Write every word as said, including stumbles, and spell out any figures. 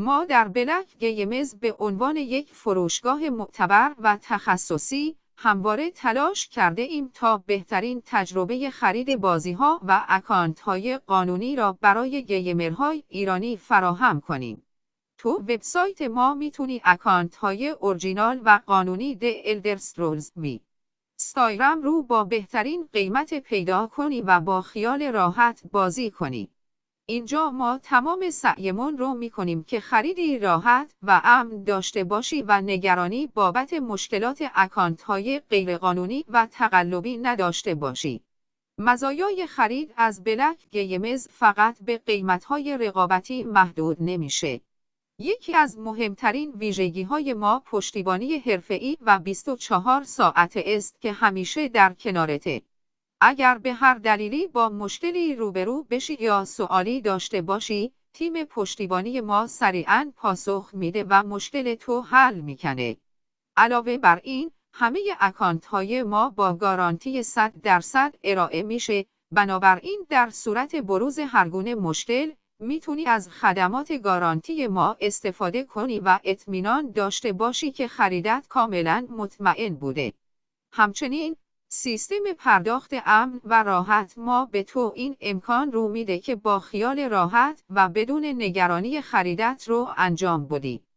ما در بلک گیمز به عنوان یک فروشگاه معتبر و تخصصی همواره تلاش کرده ایم تا بهترین تجربه خرید بازی‌ها و اکانت‌های قانونی را برای گیمرهای ایرانی فراهم کنیم. تو وبسایت ما میتونی اکانت‌های اورجینال و قانونی د الدر اسکرولز وی اسکایریم رو با بهترین قیمت پیدا کنی و با خیال راحت بازی کنی. اینجا ما تمام سعیمون رو میکنیم که خریدی راحت و امن داشته باشی و نگرانی بابت مشکلات اکانت‌های غیرقانونی و تقلبی نداشته باشی. مزایای خرید از بلک گیمز فقط به قیمت‌های رقابتی محدود نمیشه. یکی از مهمترین ویژگی‌های ما پشتیبانی حرفه‌ای و بیست و چهار ساعته است که همیشه در کنارته. اگر به هر دلیلی با مشکلی روبرو بشی یا سوالی داشته باشی، تیم پشتیبانی ما سریعاً پاسخ میده و مشکل تو حل میکنه. علاوه بر این، همه اکانت‌های ما با گارانتی صد درصد ارائه میشه، بنابراین در صورت بروز هرگونه مشکل، میتونی از خدمات گارانتی ما استفاده کنی و اطمینان داشته باشی که خریدت کاملاً مطمئن بوده. همچنین، سیستم پرداخت امن و راحت ما به تو این امکان رو میده که با خیال راحت و بدون نگرانی خریدت رو انجام بدی.